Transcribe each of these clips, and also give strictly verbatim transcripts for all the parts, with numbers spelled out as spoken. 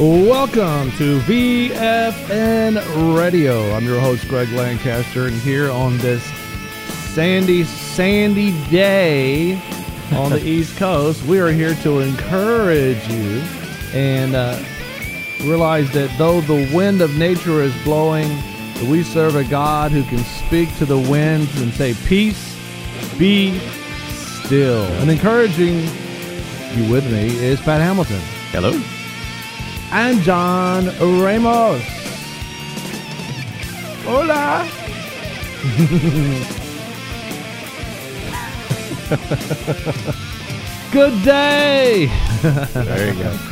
Welcome to V F N Radio. I'm your host, Greg Lancaster, and here on this sandy, sandy day on the East Coast, we are here to encourage you and uh, realize that though the wind of nature is blowing, we serve a God who can speak to the winds and say, "Peace, be still." And encouraging you with me is Pat Hamilton. Hello. And John Ramos. Hola. Good day. There you go.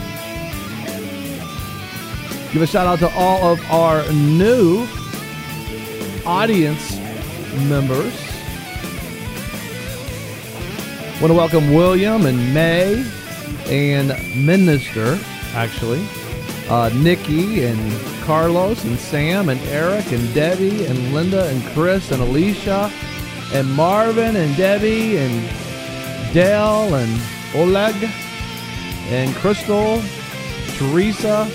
Give a shout out to all of our new audience members. Want to welcome William and May and Minister, actually. Uh, Nikki and Carlos and Sam and Eric and Debbie and Linda and Chris and Alicia and Marvin and Debbie and Dale and Oleg and Crystal, Teresa,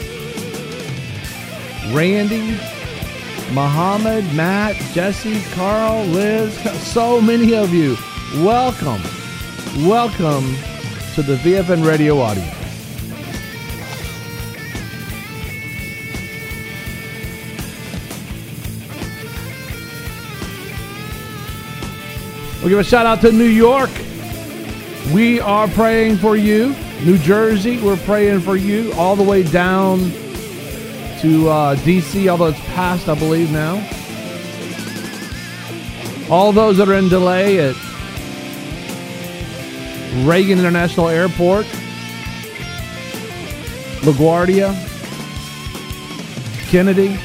Randy, Muhammad, Matt, Jesse, Carl, Liz, so many of you. Welcome, welcome to the V F N Radio audience. We'll give a shout out to New York. We are praying for you. New Jersey, we're praying for you. All the way down to uh, D C, although it's past, I believe, now. All those that are in delay at Reagan International Airport, LaGuardia, Kennedy.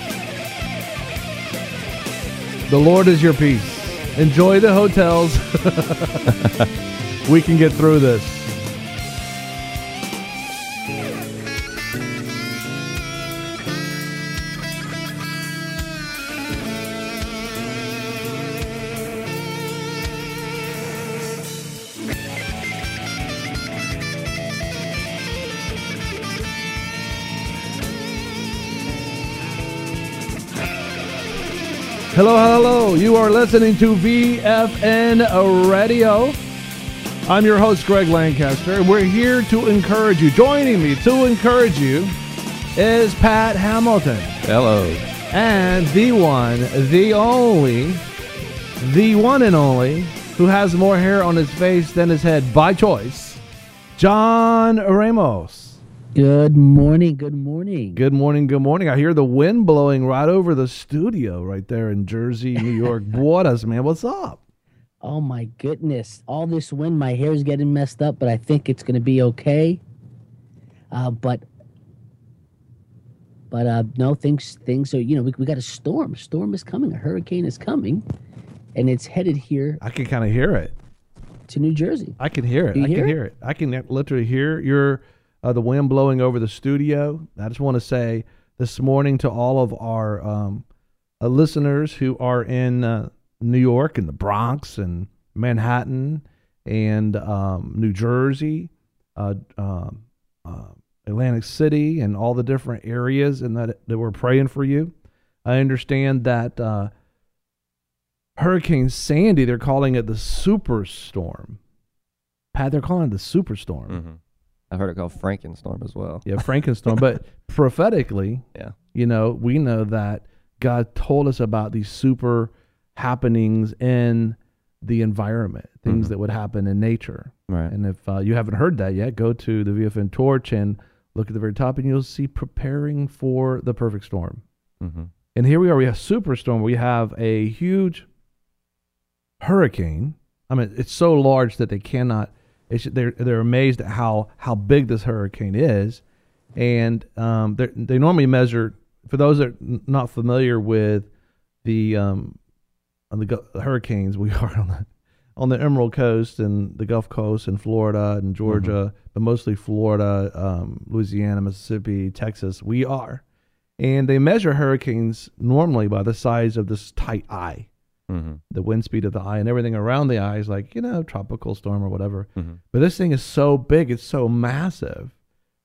The Lord is your peace. Enjoy the hotels. We can get through this. Hello, hello. You are listening to V F N Radio. I'm your host, Greg Lancaster, and we're here to encourage you. Joining me to encourage you is Pat Hamilton. Hello. And the one, the only, the one and only, who has more hair on his face than his head by choice, John Ramos. Good morning, good morning. Good morning, good morning. I hear the wind blowing right over the studio right there in Jersey, New York. What us, man? What's up? Oh, my goodness. All this wind, my hair's getting messed up, but I think it's going to be okay. Uh, but, but uh, no, things things are, you know, we, we got a storm. Storm is coming. A hurricane is coming, and it's headed here. I can kind of hear it. To New Jersey. I can hear it. You I hear can it? hear it. I can literally hear your... Uh, the wind blowing over the studio. I just want to say this morning to all of our um, uh, listeners who are in uh, New York and the Bronx and Manhattan and um, New Jersey, uh, uh, uh, Atlantic City, and all the different areas and that that we're praying for you. I understand that uh, Hurricane Sandy, they're calling it the superstorm. Pat, they're calling it the superstorm. Mm-hmm. I heard it called Frankenstorm as well. Yeah, Frankenstorm. But prophetically, yeah, you know, we know that God told us about these super happenings in the environment, things mm-hmm. that would happen in nature. Right. And if uh, you haven't heard that yet, go to the V F N Torch and look at the very top, and you'll see preparing for the perfect storm. Mm-hmm. And here we are. We have superstorm. We have a huge hurricane. I mean, it's so large that they cannot. It's, they're they're amazed at how, how big this hurricane is, and um, they normally measure. For those that are not familiar with the um, on the hurricanes, we are on the on the Emerald Coast and the Gulf Coast and Florida and Georgia, mm-hmm. but mostly Florida, um, Louisiana, Mississippi, Texas. We are, and they measure hurricanes normally by the size of this tight eye. Mm-hmm. The wind speed of the eye and everything around the eye is like, you know, tropical storm or whatever. Mm-hmm. But this thing is so big, it's so massive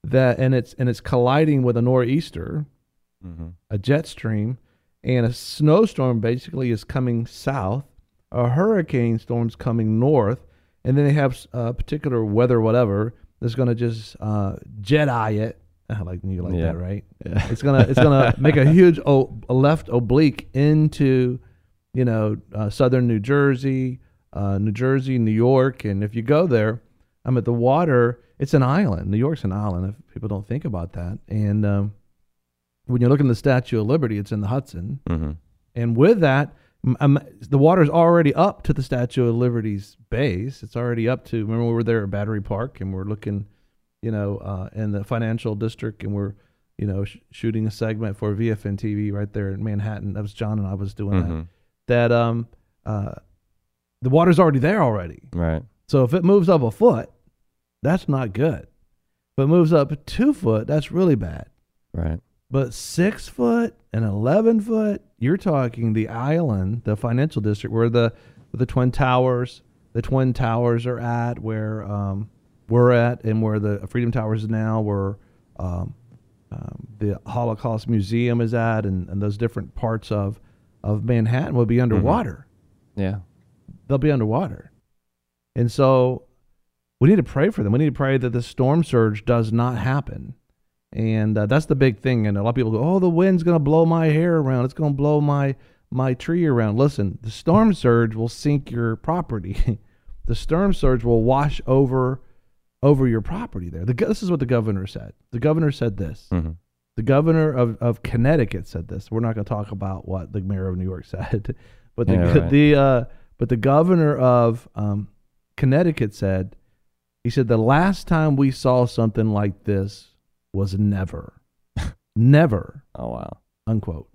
that, and it's and it's colliding with a nor'easter, Mm-hmm. a jet stream, and a snowstorm basically is coming south. A hurricane storm's coming north, and then they have a particular weather, whatever, that's going to just uh, Jedi it. I like you like Yeah. that, right? Yeah. It's gonna it's gonna make a huge o- a left oblique into, you know, uh, southern New Jersey, uh, New Jersey, New York, and if you go there, I'm at the water. It's an island. New York's an island. If people don't think about that, and um, when you look in the Statue of Liberty, it's in the Hudson, Mm-hmm. and with that, m- um, the water's already up to the Statue of Liberty's base. It's already up to. Remember, we were there at Battery Park, and we're looking, you know, uh, in the financial district, and we're, you know, sh- shooting a segment for V F N T V right there in Manhattan. That was John and I was doing Mm-hmm. that. That um, uh, the water's already there already. Right. So if it moves up a foot, that's not good. If it moves up two foot, that's really bad. Right. But six foot and eleven foot, you're talking the island, the financial district, where the where the twin towers, the twin towers are at, where um, we're at, and where the Freedom Towers is now, where um, um, the Holocaust Museum is at, and, and those different parts of of Manhattan will be underwater. Yeah. They'll be underwater, and so we need to pray for them. We need to pray that the storm surge does not happen. And uh, that's the big thing. And a lot of people go, oh, the wind's going to blow my hair around. It's going to blow my my tree around. Listen, the storm surge will sink your property. The storm surge will wash over over your property there. The, this is what the governor said. The governor said this. Mm-hmm. The governor of, of Connecticut said this. We're not going to talk about what the mayor of New York said. But the, Yeah, right. the, uh, but the governor of um, Connecticut said, he said, the last time we saw something like this was never, never, Oh wow. unquote.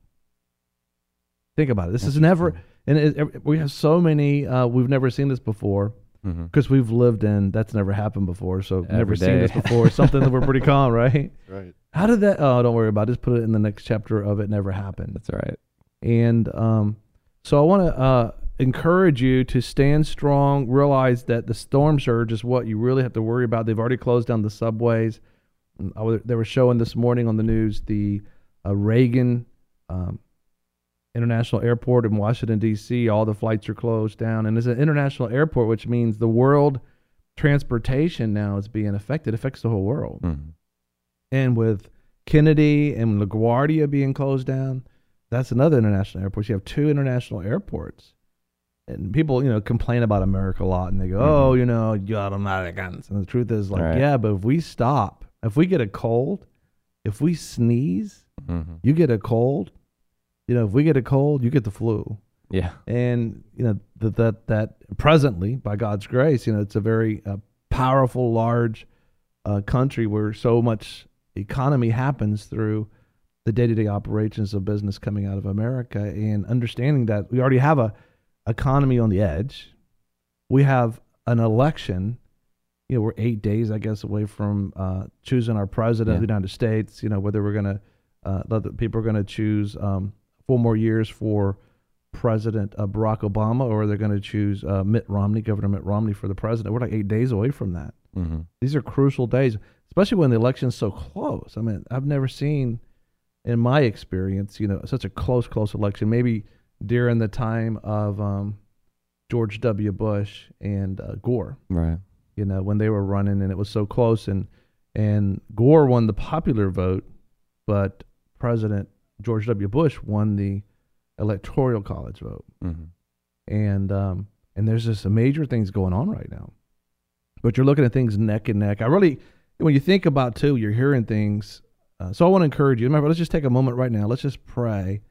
Think about it. This is never, and it, it, we have so many, uh, we've never seen this before Mm-hmm. because we've lived in, that's never happened before. So never Every seen day. this before. Something that we're pretty calm, right? Right. How did that, oh, don't worry about it. Just put it in the next chapter of It Never Happened. That's right. And um, so I want to uh, encourage you to stand strong, realize that the storm surge is what you really have to worry about. They've already closed down the subways. I was, they were showing this morning on the news the uh, Reagan um, International Airport in Washington, D C. All the flights are closed down. And it's an international airport, which means the world transportation now is being affected. It affects the whole world. Mm-hmm. And with Kennedy and LaGuardia being closed down, that's another international airport. You have two international airports. And people, you know, complain about America a lot, and they go, Mhm. oh, you know, you're Americans. And the truth is, like, Right. yeah, but if we stop, if we get a cold, if we sneeze, Mm-hmm. you get a cold. You know, if we get a cold, you get the flu. Yeah. And, you know, that that that presently, by God's grace, you know, it's a very uh, powerful, large uh, country where so much economy happens through the day-to-day operations of business coming out of America, and understanding that we already have a economy on the edge. We have an election. You know, we're eight days, I guess, away from uh, choosing our president of Yeah. the United States. You know, whether we're going to, uh, whether people are going to choose um, four more years for President uh, Barack Obama, or they're going to choose uh, Mitt Romney, Governor Mitt Romney, for the president. We're like eight days away from that. Mm-hmm. These are crucial days, especially when the election's so close. I mean, I've never seen, in my experience, you know, such a close, close election. Maybe during the time of um, George W. Bush and uh, Gore, Right. you know, when they were running and it was so close, and and Gore won the popular vote, but President George W. Bush won the electoral college vote. Mm-hmm. And um, and there's just some major things going on right now. But you're looking at things neck and neck. I really, when you think about too, you're hearing things. Uh, so I want to encourage you. Remember, let's just take a moment right now. Let's just pray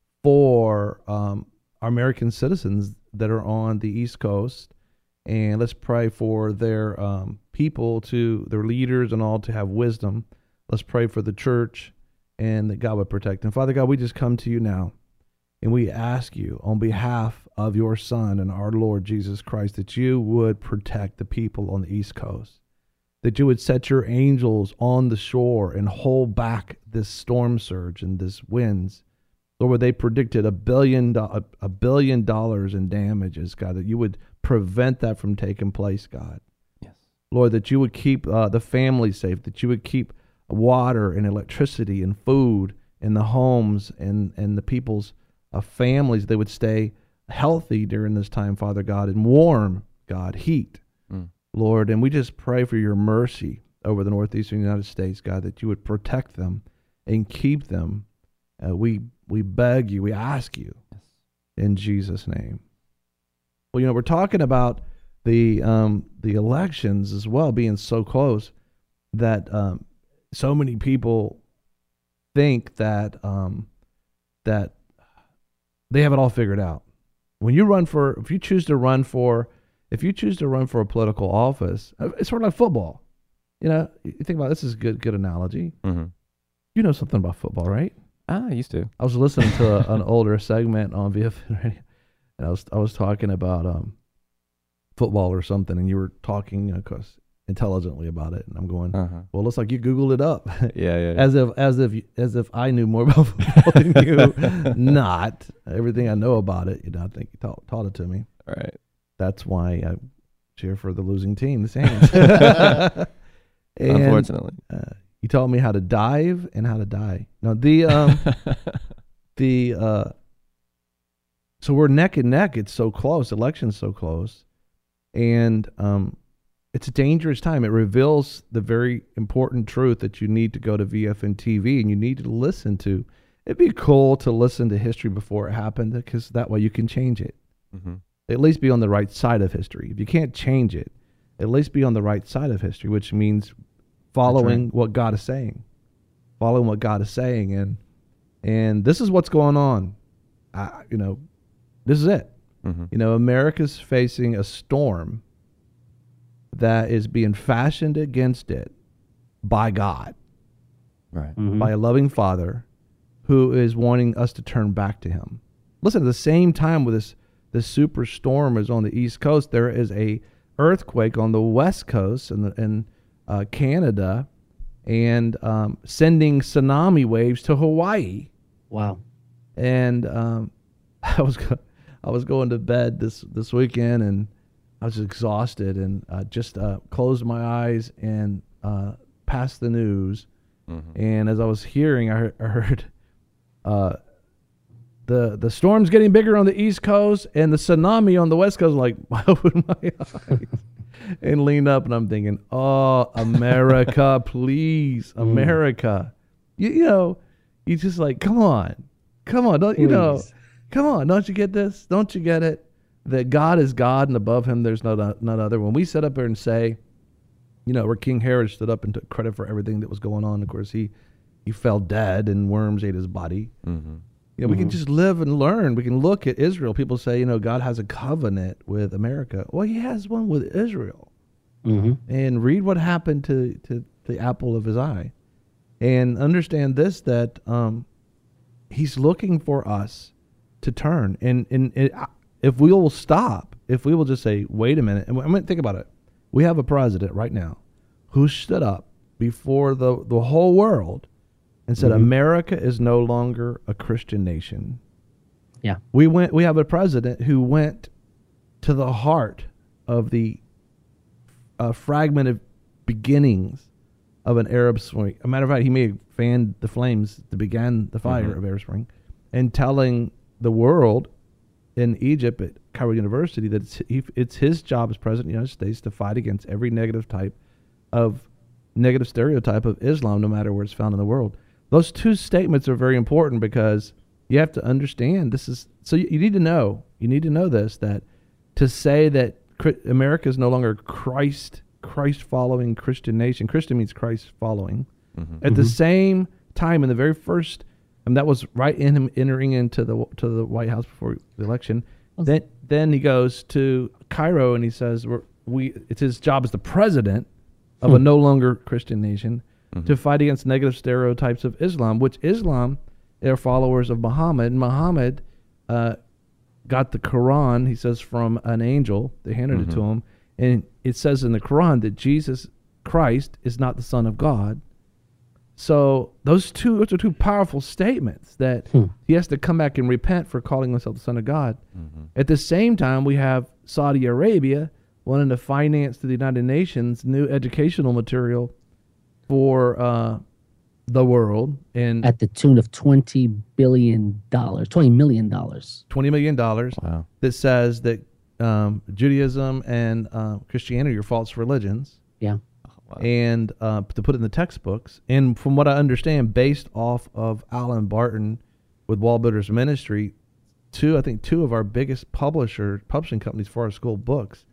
for um, our American citizens that are on the East Coast, and let's pray for their um, people, to their leaders and all, to have wisdom. Let's pray for the church, and that God would protect them. Father God, we just come to you now, and we ask you on behalf of your Son and our Lord Jesus Christ that you would protect the people on the East Coast, that you would set your angels on the shore and hold back this storm surge and this winds. Lord, they predicted a billion, do- a, a billion dollars in damages, God, that you would prevent that from taking place, God. Yes. Lord, that you would keep uh, the family safe, that you would keep water and electricity and food in the homes and, and the people's uh, families. They would stay healthy during this time, Father God, and warm, God, heat, Mm. Lord. And we just pray for your mercy over the northeastern United States, God, that you would protect them and keep them. Uh, we we beg you, we ask you, Yes. in Jesus' name. Well, you know, we're talking about the um, the elections as well being so close that um, so many people think that um, that they have it all figured out. When you run for, if you choose to run for, if you choose to run for a political office, it's sort of like football. You know, you think about, this is a good good analogy. Mm-hmm. You know something about football, right? Ah, I used to. I was listening to a, an older segment on V F N Radio, and I was I was talking about um, football or something, and you were talking, of course, intelligently about it, and I'm going, Uh-huh. well, it looks like you Googled it up, Yeah, yeah. yeah. as if as if you- as if I knew more about football than you. Not everything I know about it. You know, I think you taught taught it to me. Right. That's why I cheer for the losing team, the Saints. And, Unfortunately. uh, you taught me how to dive and how to die. No, the um, the uh, so we're neck and neck. It's so close. Election's so close, and um, it's a dangerous time. It reveals the very important truth that you need to go to V F N T V and you need to listen to. It'd be cool to listen to history before it happened, because that way you can change it. Mm-hmm. At least be on the right side of history. If you can't change it, at least be on the right side of history, which means following what God is saying, following what God is saying, and and this is what's going on. I, you know, this is it. Mm-hmm. You know, America's facing a storm that is being fashioned against it by God, Right. Mhm. by a loving Father who is wanting us to turn back to Him. Listen, at the same time with this this super storm is on the East Coast, there is a earthquake on the West Coast in, the, in uh, Canada, and um, sending tsunami waves to Hawaii. Wow. And um, I was go- I was going to bed this this weekend, and I was exhausted, and uh, just uh, closed my eyes and uh, passed the news. Mm-hmm. And as I was hearing, I heard, I heard uh, the the storm's getting bigger on the East Coast, and the tsunami on the West Coast. Like, I opened my eyes and leaned up, and I'm thinking, "Oh, America, please, America!" You, you know, you just like, come on, come on, don't you know? Please. Come on, don't you get this? Don't you get it? That God is God, and above Him there's no none other. When we sit up here and say, you know, where King Herod stood up and took credit for everything that was going on, of course he he fell dead and worms ate his body. Mm-hmm. You know, we can just live and learn. We can look at Israel. People say, you know, God has a covenant with America. Well, He has one with Israel. Mm-hmm. And read what happened to, to the apple of His eye. And understand this, that um, He's looking for us to turn. And, and, and if we will stop, if we will just say, wait a minute. And I mean, think about it. We have a president right now who stood up before the, the whole world and said, Mhm. America is no longer a Christian nation. Yeah. We went. We have a president who went to the heart of the uh, fragmented beginnings of an Arab Spring. A matter of fact, he may have fanned the flames that began the fire Mhm. of Arab Spring, and telling the world in Egypt at Cairo University that it's, he, it's his job as president of the United States to fight against every negative type of negative stereotype of Islam, no matter where it's found in the world. Those two statements are very important, because you have to understand this is, so you, you need to know, you need to know this, that to say that Chri- America is no longer a Christ, Christ following Christian nation. Christian means Christ following. Mm-hmm. At the Mhm. same time, in the very first, and that was right in him entering into the to the White House before the election. Well, Then then he goes to Cairo and he says, We're, "We it's his job as the president of a Hmm. no longer Christian nation Mm-hmm. to fight against negative stereotypes of Islam," which Islam, they're followers of Muhammad. And Muhammad uh, got the Quran, he says, from an angel. They handed it to Mhm. him. And it says in the Quran that Jesus Christ is not the Son of God. So those two, those are two powerful statements that Hmm. he has to come back and repent for calling himself the Son of God. Mm-hmm. At the same time, we have Saudi Arabia wanting to finance to the United Nations new educational material for uh, the world and at the tune of twenty billion dollars, twenty million dollars. twenty million dollars Wow. that says that um, Judaism and uh, Christianity are false religions. Yeah. Wow. And uh, to put it in the textbooks. And from what I understand, based off of Alan Barton with Wall Builders Ministry, two I think two of our biggest publisher publishing companies for our school books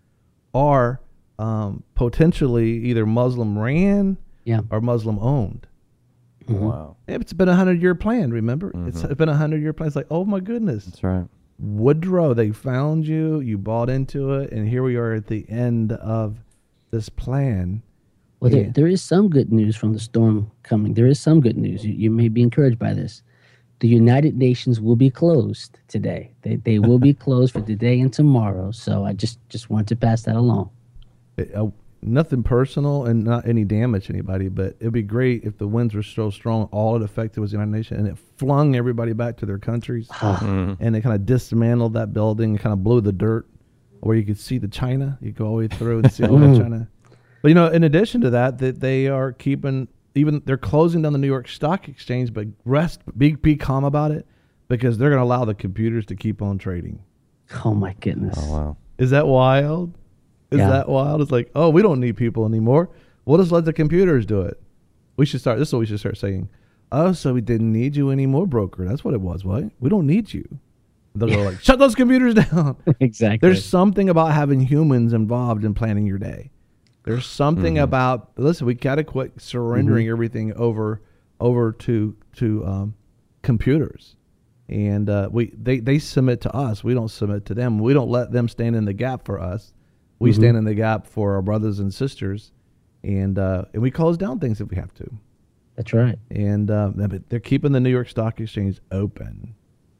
are um, potentially either Muslim ran Yeah. or Muslim owned. Mhm. Wow. It's been a hundred year plan. Remember, it's Mhm. been a hundred year plan. It's like, oh my goodness, That's right. Woodrow, they found you, you bought into it, and here we are at the end of this plan. Well, Yeah. there, there is some good news from the storm coming. There is some good news. You, you may be encouraged by this. The United Nations will be closed today. They they will be closed for today and tomorrow. So I just just want to pass that along. It, uh, nothing personal and not any damage to anybody, but it'd be great if the winds were so strong, all it affected was the United Nations, and it flung everybody back to their countries, Mhm. and it kind of dismantled that building, kind of blew the dirt where you could see the China. You go all the way through and see all the China. But, you know, in addition to that, that they are keeping, even they're closing down the New York Stock Exchange, but rest, be, be calm about it, because they're going to allow the computers to keep on trading. Oh my goodness. Oh wow. Is that wild? Is Yeah. that wild? It's like, oh, we don't need people anymore. We'll just let the computers do it. We should start, this is what we should start saying. Oh, so we didn't need you anymore, broker. That's what it was, what? We don't need you. They'll go like, shut those computers down. Exactly. There's something about having humans involved in planning your day. There's something Mhm. about, listen, we got to quit surrendering everything over over to to um, computers. And uh, we they, they submit to us. We don't submit to them. We don't let them stand in the gap for us. We Mhm. stand in the gap for our brothers and sisters. And uh, and we close down things if we have to. That's right. And uh, but they're keeping the New York Stock Exchange open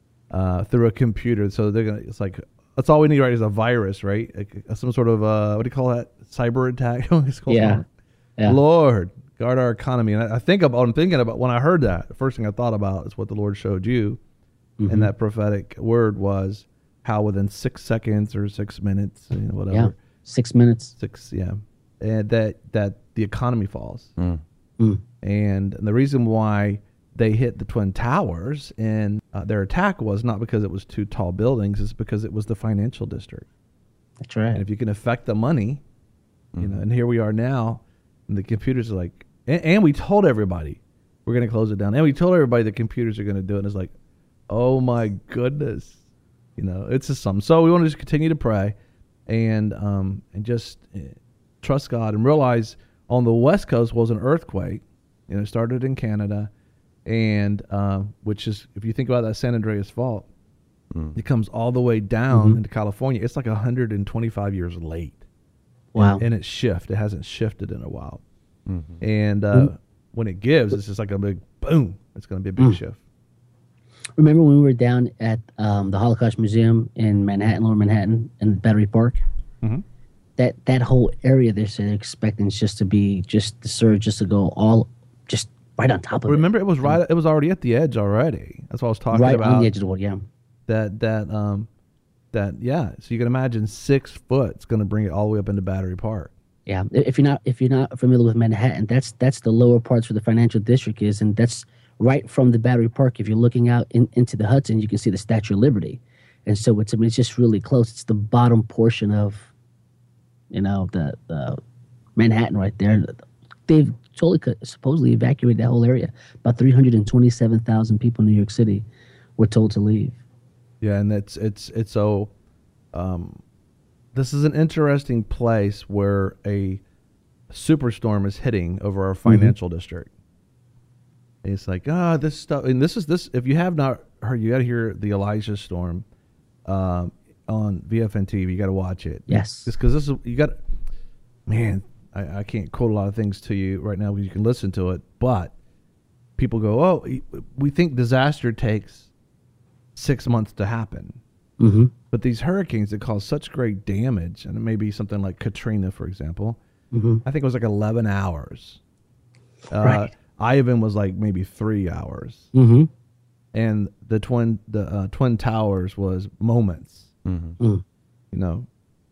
uh, through a computer. So they're gonna. It's like that's all we need, right? Is a virus, right? Like, uh, some sort of uh, what do you call that? Cyber attack. It's called Yeah. Yeah. Lord, guard our economy. And I, I think about. I'm thinking about when I heard that. The first thing I thought about is what the Lord showed you, Mhm. and that prophetic word was how within six seconds or six minutes, you know, whatever, Yeah. Six minutes. six, yeah, and that that the economy falls. Mm. Mm. And the reason why they hit the Twin Towers and uh, their attack was not because it was two tall buildings, it's because it was the financial district. That's right. And if you can affect the money, you know, and here we are now, and the computers are like, and, and we told everybody we're going to close it down. And we told everybody the computers are going to do it. And it's like, oh my goodness. You know, it's just something. So we want to just continue to pray and, um, and just uh, trust God and realize on the West Coast was an earthquake. You know, it started in Canada, and uh, which is, if you think about that San Andreas fault, Mm. it comes all the way down Mhm. into California. It's like one hundred twenty-five years late. Wow. And, and it's shift. It hasn't shifted in a while. Mhm. And uh, Mm. when it gives, it's just like a big boom. It's going to be a big Mm. shift. Remember when we were down at um, the Holocaust Museum in Manhattan, Lower Manhattan, in Battery Park? Mhm. That that whole area they're saying expecting just to be just the surge just to go all just right on top of Remember, it was right. It was already at the edge already. That's what I was it, talking right about. on the edge of the world. Yeah, that that um that yeah. So you can imagine six foot. It's going to bring it all the way up into Battery Park. yeah. If you're not if you're not familiar with Manhattan, that's that's the lower parts where the financial district is, and that's right from the Battery Park. If you're looking out in, into the Hudson, you can see the Statue of Liberty, and so it's I mean it's just really close. It's the bottom portion of, you know, the, the Manhattan right there. They've totally co- supposedly evacuated that whole area. About three hundred twenty-seven thousand people in New York City were told to leave. Yeah, and it's it's it's so. Um, this is an interesting place where a superstorm is hitting over our financial district. And it's like ah, this stuff, and this is this. If you have not heard, you got to hear the Elijah storm um, on V F N T V. You got to watch it. Yes. Just because this is you got, man. I, I can't quote a lot of things to you right now because you can listen to it, but people go, oh, we think disaster takes six months to happen. Mm-hmm. But these hurricanes that cause such great damage, and it may be something like Katrina, for example, Mm-hmm. I think it was like eleven hours. Uh, Right. Ivan was like maybe three hours. Mm-hmm. And the twin the uh, Twin Towers was moments, Mhm. Mm. you know.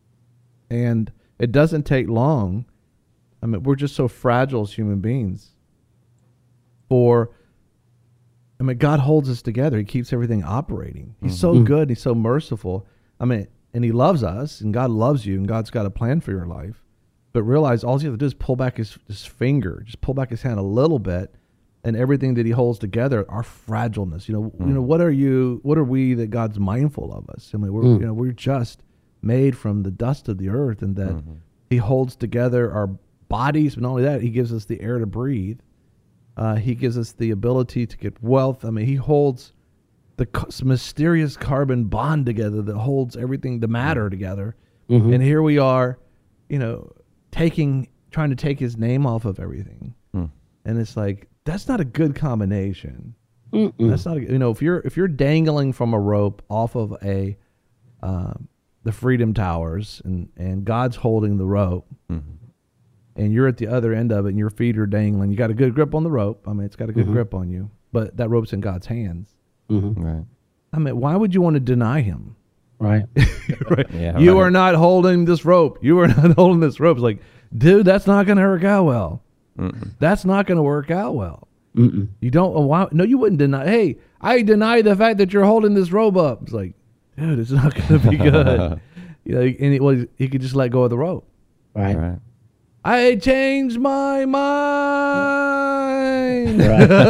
And it doesn't take long. I mean, we're just so fragile as human beings. for, I mean, God holds us together. He keeps everything operating. He's so Mhm. good. He's so merciful. I mean, and he loves us, and God loves you, and God's got a plan for your life. But realize all you have to do is pull back his, his finger, just pull back his hand a little bit, and everything that he holds together, our fragileness. You know, Mm. you know, what are you? What are we that God's mindful of us? I mean, we're Mm. you know we're just made from the dust of the earth, and that Mhm. he holds together our bodies. But not only that, he gives us the air to breathe. Uh, he gives us the ability to get wealth. I mean, he holds the c- mysterious carbon bond together that holds everything, the matter together. Mhm. And here we are, you know, taking, trying to take his name off of everything. Mm. And it's like, that's not a good combination. Mm-mm. That's not, a, you know, if you're, if you're dangling from a rope off of a, um, the Freedom Towers, and, and God's holding the rope, Mhm. and you're at the other end of it and your feet are dangling, you got a good grip on the rope. I mean, it's got a good Mhm. grip on you, but that rope's in God's hands. Mhm. Right. I mean, why would you want to deny him? Right. Right. Yeah, You right. are not holding this rope. You are not holding this rope. It's like, dude, that's not going to work out well. Mm-mm. That's not going to work out well. Mm-mm. You don't, oh, why, no, you wouldn't deny, hey, I deny the fact that you're holding this rope up. It's like, dude, it's not going to be good. You know, and it was, he could just let go of the rope. Right. Right. I changed my mind.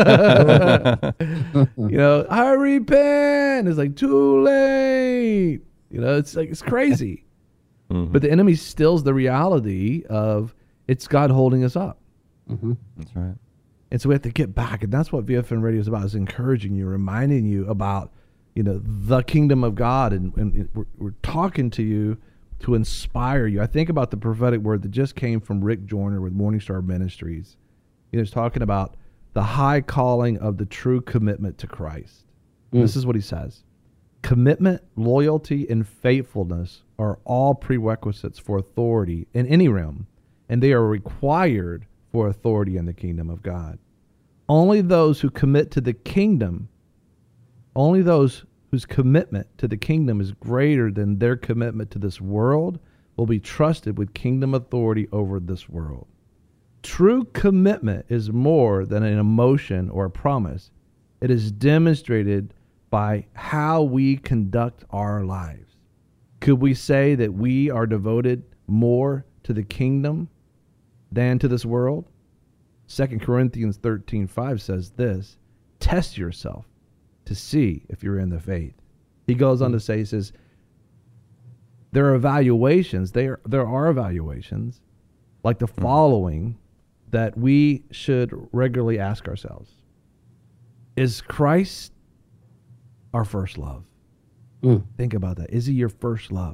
You know, I repent. It's like too late. You know, it's like it's crazy. Mhm. But the enemy steals the reality of it's God holding us up. Mm-hmm. That's right. And so we have to get back. And that's what V F N Radio is about, is encouraging you, reminding you about, you know, the kingdom of God. And, and we're, we're talking to you to inspire you. I think about the prophetic word that just came from Rick Joyner with Morningstar Ministries. He was talking about the high calling of the true commitment to Christ. Mm. This is what he says. Commitment, loyalty, and faithfulness are all prerequisites for authority in any realm, and they are required for authority in the kingdom of God. Only those who commit to the kingdom, only those whose commitment to the kingdom is greater than their commitment to this world will be trusted with kingdom authority over this world. True commitment is more than an emotion or a promise. It is demonstrated by how we conduct our lives. Could we say that we are devoted more to the kingdom than to this world? Second Corinthians thirteen five says this, test yourself to see if you're in the faith. He goes on to say, he says, there are evaluations, there, there are evaluations like the following that we should regularly ask ourselves. Is Christ our first love? Mm. Think about that. Is he your first love?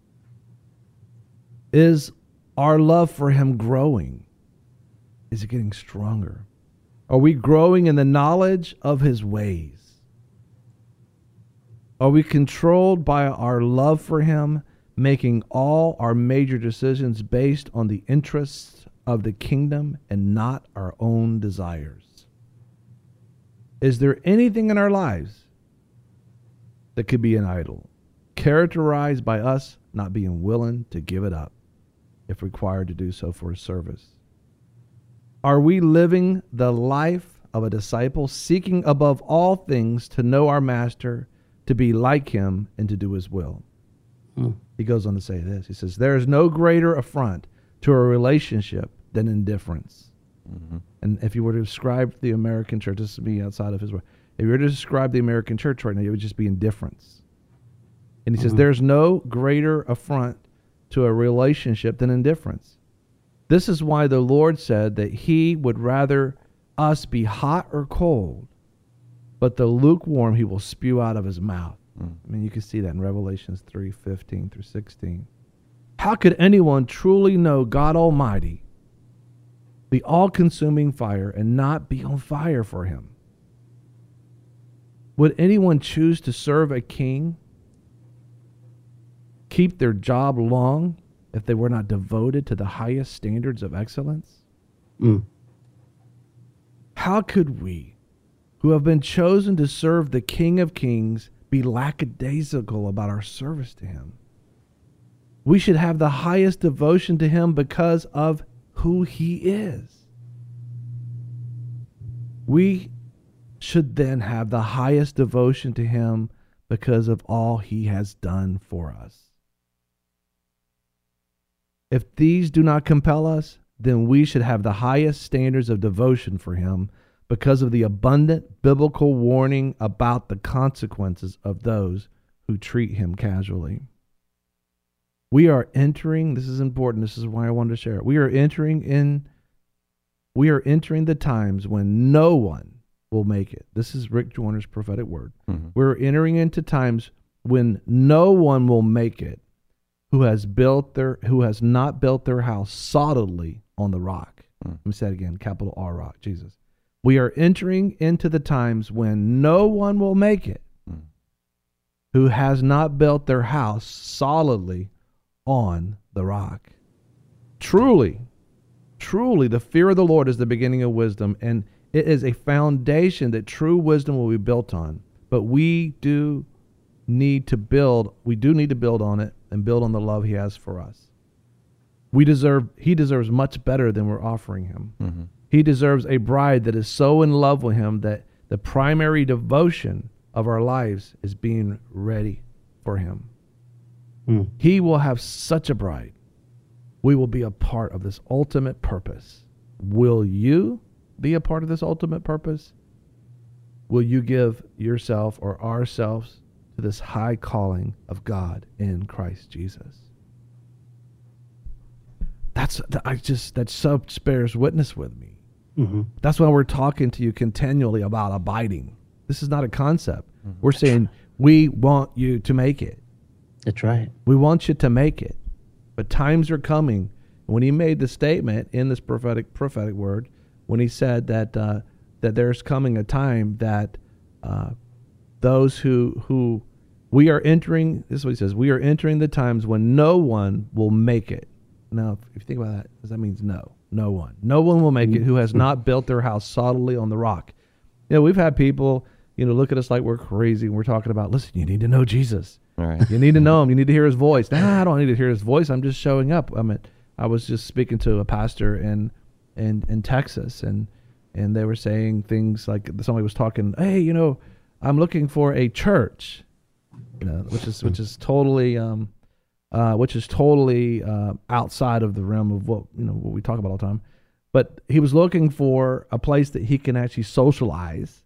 Is our love for him growing? Is it getting stronger? Are we growing in the knowledge of his ways? Are we controlled by our love for him, making all our major decisions based on the interests of the kingdom and not our own desires? Is there anything in our lives that could be an idol, characterized by us not being willing to give it up if required to do so for his service? Are we living the life of a disciple, seeking above all things to know our master, to be like him, and to do his will? Mm. He goes on to say this. He says, there is no greater affront to a relationship than indifference. Mm-hmm. And if you were to describe the American church, this is me outside of his word, if you were to describe the American church right now, it would just be indifference. And he says, Mhm. there's no greater affront to a relationship than indifference. This is why the Lord said that he would rather us be hot or cold, but the lukewarm he will spew out of his mouth. Mm. I mean, you can see that in Revelations three fifteen through sixteen. How could anyone truly know God Almighty, the all-consuming fire, and not be on fire for him? Would anyone choose to serve a king, keep their job long, if they were not devoted to the highest standards of excellence? Mm. How could we, who have been chosen to serve the King of Kings, be lackadaisical about our service to him? We should have the highest devotion to him because of who he is. we should then have the highest devotion to him because of all he has done for us. If these do not compel us, then we should have the highest standards of devotion for him because of the abundant biblical warning about the consequences of those who treat him casually. We are entering, this is important, this is why I wanted to share it. We are entering in, we are entering the times when no one will make it. This is Rick Joyner's prophetic word. Mm-hmm. We're entering into times when no one will make it who has built their, who has not built their house solidly on the rock. Mm. Let me say it again, capital R rock, Jesus. We are entering into the times when no one will make it mm. who has not built their house solidly on the rock. Truly, truly, the fear of the Lord is the beginning of wisdom, and it is a foundation that true wisdom will be built on. But we do need to build, we do need to build on it and build on the love he has for us. We deserve, he deserves much better than we're offering him. Mm-hmm. He deserves a bride that is so in love with him that the primary devotion of our lives is being ready for him. Mm. He will have such a bride. We will be a part of this ultimate purpose. Will you be a part of this ultimate purpose? Will you give yourself or ourselves to this high calling of God in Christ Jesus? That's, I just, that so bears witness with me. Mm-hmm. That's why we're talking to you continually about abiding. This is not a concept. Mm-hmm. We're saying we want you to make it. That's right. We want you to make it. But times are coming. When he made the statement in this prophetic prophetic word, when he said that uh, that there's coming a time that uh, those who who we are entering, this is what he says, we are entering the times when no one will make it. Now, if you think about that, that means no, no one. No one will make it who has not built their house solidly on the rock. You know, we've had people, you know, look at us like we're crazy and we're talking about, listen, you need to know Jesus. All right. You need to know him. You need to hear his voice. Nah, I don't need to hear his voice. I'm just showing up. I mean, I was just speaking to a pastor in in, in Texas, and and they were saying things like, somebody was talking, hey, you know, I'm looking for a church, you know, which is which is totally um, uh, which is totally uh, outside of the realm of what you know what we talk about all the time. But he was looking for a place that he can actually socialize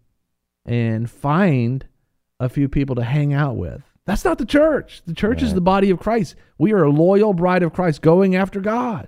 and find a few people to hang out with. That's not the church. The church right. is the body of Christ. We are a loyal bride of Christ going after God.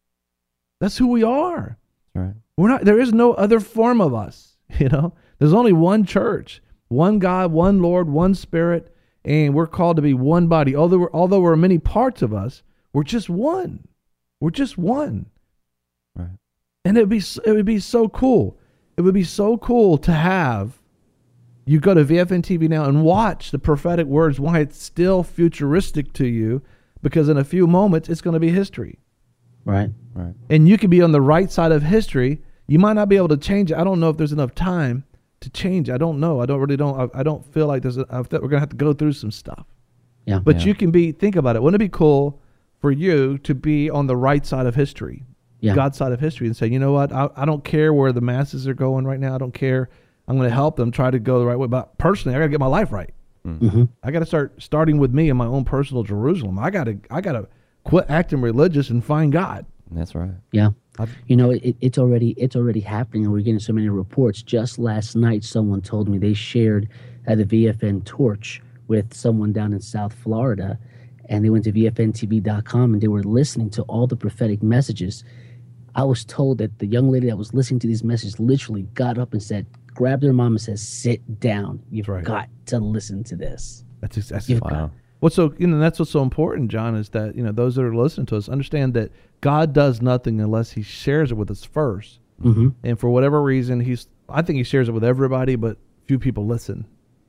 That's who we are. Right. We're not. There is no other form of us. You know, there's only one church, one God, one Lord, one Spirit, and we're called to be one body. Although we're, although there are many parts of us, we're just one. We're just one. Right. And it'd be it would be so cool. It would be so cool to have. You go to V F N T V now and watch the prophetic words, why it's still futuristic to you, because in a few moments, it's going to be history. Right. Right. And you can be on the right side of history. You might not be able to change it. I don't know if there's enough time to change. I don't know. I don't really don't. I, I don't feel like there's a, I think we're going to have to go through some stuff. Yeah. But yeah. you can be, think about it. Wouldn't it be cool for you to be on the right side of history, yeah. God's side of history, and say, you know what? I, I don't care where the masses are going right now. I don't care. I'm going to help them try to go the right way. But personally, I got to get my life right. Mm-hmm. I got to start starting with me in my own personal Jerusalem. I got to I got to quit acting religious and find God. That's right. Yeah. I've, you know, it, it's already it's already happening, and we're getting so many reports. Just last night, someone told me they shared at the V F N torch with someone down in South Florida, and they went to V F N T V dot com and they were listening to all the prophetic messages. I was told that the young lady that was listening to these messages literally got up and said, grabbed her mom and says, sit down. You've right. got to listen to this. That's that's You've wow. got, What's so you know that's what's so important, John, is that you know those that are listening to us understand that God does nothing unless He shares it with us first. Mm-hmm. And for whatever reason, He's I think He shares it with everybody, but few people listen.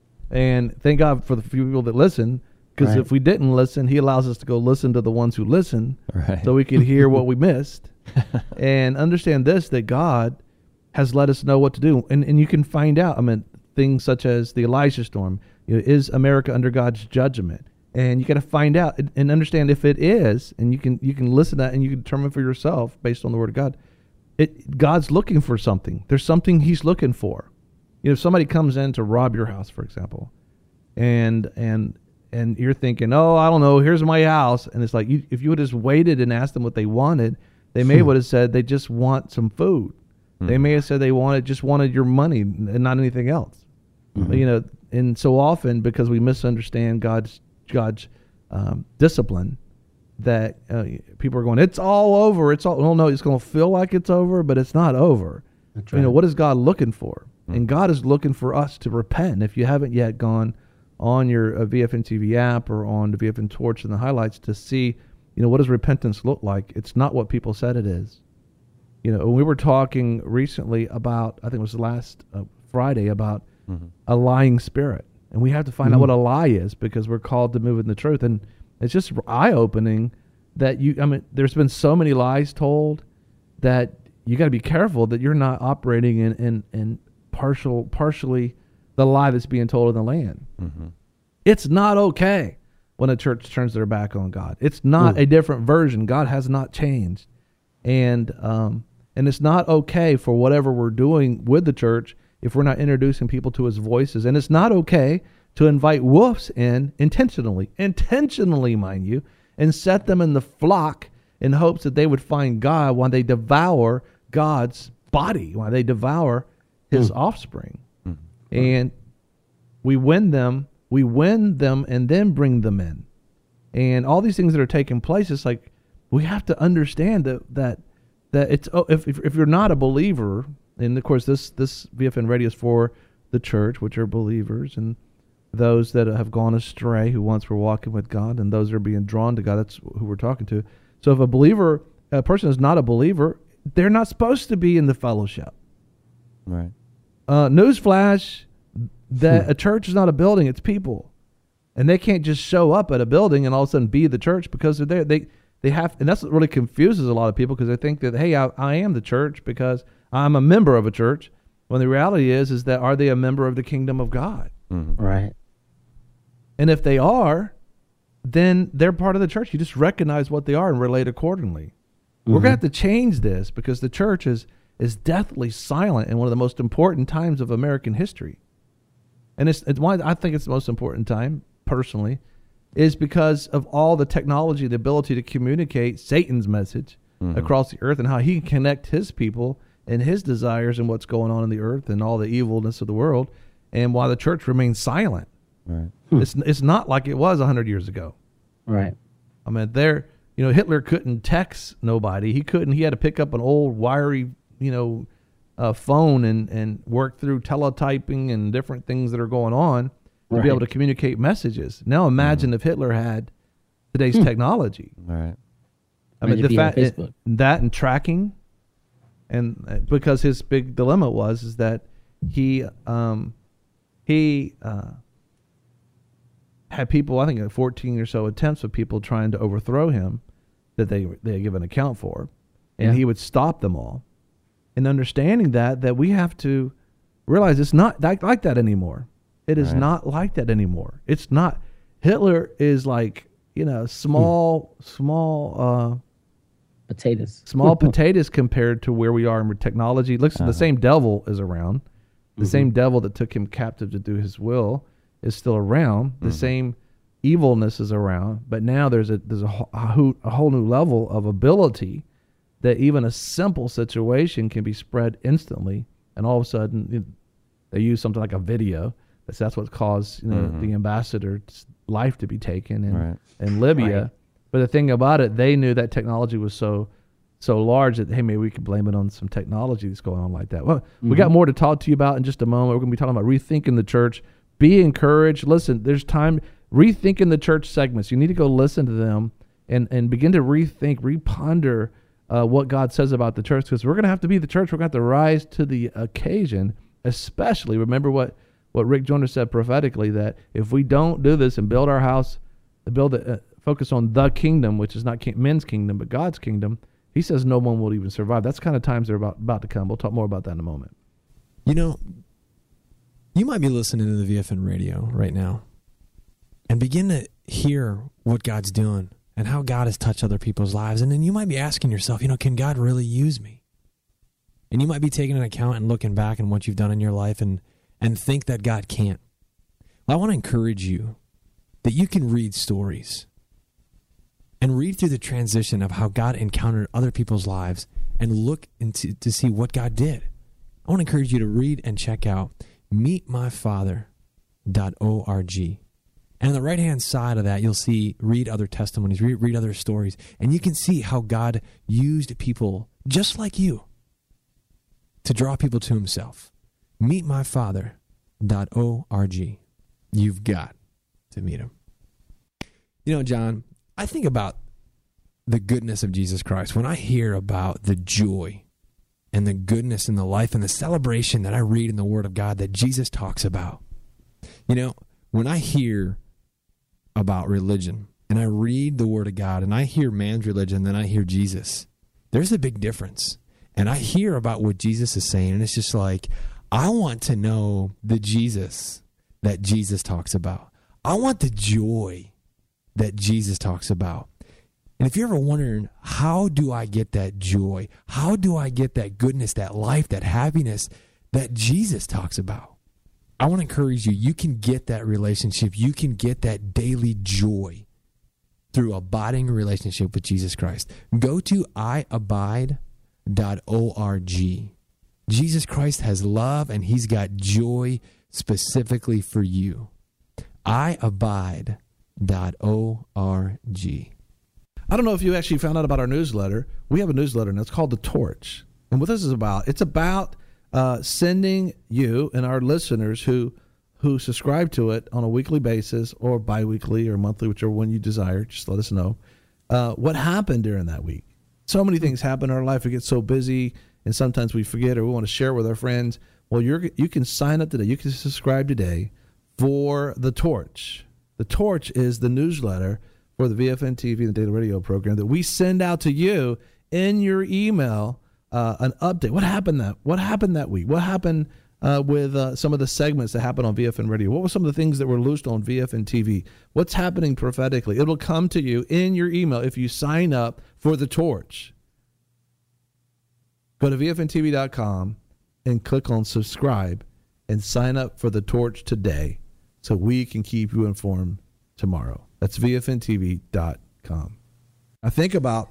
And thank God for the few people that listen, because right. if we didn't listen, He allows us to go listen to the ones who listen, right. so we can hear what we missed, and understand this, that God has let us know what to do, and and you can find out. I mean, things such as the Elijah storm. You know, is America under God's judgment? And you got to find out and understand if it is, and you can you can listen to that and you can determine for yourself based on the Word of God. it God's looking for something. There's something He's looking for. You know, if somebody comes in to rob your house, for example, and and and you're thinking, oh, I don't know, here's my house, and it's like, you, if you would have just waited and asked them what they wanted, they may would have said they just want some food. Mm-hmm. They may have said they wanted just wanted your money and not anything else. Mm-hmm. But, you know, and so often because we misunderstand God's God's um, discipline, that uh, people are going, it's all over. It's all, well, no, it's going to feel like it's over, but it's not over. That's right. You know, what is God looking for? Mm-hmm. And God is looking for us to repent. If you haven't yet gone on your uh, V F N T V app or on the V F N Torch and the highlights to see, you know, what does repentance look like? It's not what people said it is. You know, we were talking recently about, I think it was last uh, Friday, about mm-hmm. a lying spirit. And we have to find mm-hmm. out what a lie is, because we're called to move in the truth. And it's just eye-opening that you, I mean, there's been so many lies told that you got to be careful that you're not operating in, in, in partial, partially the lie that's being told in the land. Mm-hmm. It's not okay when a church turns their back on God. It's not Ooh. a different version. God has not changed. And um, and it's not okay for whatever we're doing with the church if we're not introducing people to His voices. And it's not okay to invite wolves in intentionally, intentionally, mind you, and set them in the flock in hopes that they would find God while they devour God's body, while they devour His mm. offspring. Mm. And we win them, we win them and then bring them in. And all these things that are taking place, it's like we have to understand that that that it's oh, if, if if you're not a believer, and of course this this V F N radio is for the church, which are believers, and those that have gone astray, who once were walking with God, and those that are being drawn to God. That's who we're talking to. So if a believer, a person is not a believer, they're not supposed to be in the fellowship. Right. Uh, newsflash, that a church is not a building, it's people. And they can't just show up at a building and all of a sudden be the church, because they're there. They, they have, and that's what really confuses a lot of people, because they think that, hey, I, I am the church because I'm a member of a church. When the reality is, is that are they a member of the kingdom of God? Mm-hmm. Right. And if they are, then they're part of the church. You just recognize what they are and relate accordingly. Mm-hmm. We're going to have to change this, because the church is, is deathly silent in one of the most important times of American history. And it's, it's why I think it's the most important time, personally, is because of all the technology, the ability to communicate Satan's message mm-hmm. across the earth, and how he can connect his people and his desires and what's going on in the earth and all the evilness of the world, and why the church remains silent. Right. Hmm. It's it's not like it was a hundred years ago. Right. I mean, there, you know, Hitler couldn't text nobody. He couldn't. He had to pick up an old wiry, you know, uh, phone and and work through teletyping and different things that are going on to right. be able to communicate messages. Now imagine mm. if Hitler had today's hmm. technology. Right. I mean, the fact that and tracking, and because his big dilemma was is that he um he uh. had people, I think, fourteen or so attempts of people trying to overthrow him that they they had given account for, and yeah. he would stop them all. And understanding that that we have to realize it's not like, like that anymore. It is right. not like that anymore. It's not. Hitler is like, you know, small, hmm. small uh, potatoes, small potatoes compared to where we are in technology. Listen, uh-huh. the same devil is around. The mm-hmm. same devil that took him captive to do his will is still around. The mm-hmm. same evilness is around, but now there's a there's a, a, a whole new level of ability that even a simple situation can be spread instantly, and all of a sudden you know, they use something like a video. That's that's what caused you know mm-hmm. the ambassador's life to be taken in right. in Libya. Right. But the thing about it, they knew that technology was so so large that hey, maybe we could blame it on some technology that's going on like that. Well, mm-hmm. we got more to talk to you about in just a moment. We're going to be talking about rethinking the church. Be encouraged. Listen, there's time rethinking the church segments. You need to go listen to them and, and begin to rethink, reponder uh, what God says about the church, because we're going to have to be the church. We're going to have to rise to the occasion, especially remember what, what Rick Joyner said prophetically, that if we don't do this and build our house, build a, uh, focus on the kingdom, which is not king, men's kingdom, but God's kingdom, he says no one will even survive. That's the kind of times they're about, about to come. We'll talk more about that in a moment. You know, you might be listening to the V F N radio right now and begin to hear what God's doing and how God has touched other people's lives. And then you might be asking yourself, you know, can God really use me? And you might be taking an account and looking back on what you've done in your life and, and think that God can't. Well, I want to encourage you that you can read stories and read through the transition of how God encountered other people's lives and look into to see what God did. I want to encourage you to read and check out meet my father dot org. And on the right-hand side of that, you'll see read other testimonies, read, read other stories, and you can see how God used people just like you to draw people to himself. meet my father dot org. You've got to meet him. You know, John, I think about the goodness of Jesus Christ. When I hear about the joy and the goodness in the life and the celebration that I read in the Word of God that Jesus talks about, you know, when I hear about religion and I read the Word of God and I hear man's religion, then I hear Jesus, there's a big difference. And I hear about what Jesus is saying, and it's just like, I want to know the Jesus that Jesus talks about. I want the joy that Jesus talks about. And if you're ever wondering, how do I get that joy? How do I get that goodness, that life, that happiness that Jesus talks about? I want to encourage you, you can get that relationship. You can get that daily joy through abiding a relationship with Jesus Christ. Go to I abide dot org. Jesus Christ has love and he's got joy specifically for you. I abide dot org. I don't know if you actually found out about our newsletter. We have a newsletter, and it's called The Torch. And what this is about, it's about uh, sending you and our listeners who who subscribe to it on a weekly basis or biweekly or monthly, whichever one you desire, just let us know, uh, what happened during that week. So many things happen in our life. We get so busy, and sometimes we forget or we want to share with our friends. Well, you're you can sign up today. You can subscribe today for The Torch. The Torch is the newsletter for the V F N T V and the Daily Radio program that we send out to you in your email, uh, an update. What happened that What happened that week? What happened uh, with uh, some of the segments that happened on V F N Radio? What were some of the things that were loosed on V F N T V? What's happening prophetically? It'll come to you in your email if you sign up for The Torch. Go to V F N T V dot com and click on subscribe and sign up for The Torch today so we can keep you informed tomorrow. That's V F N T V dot com. I think about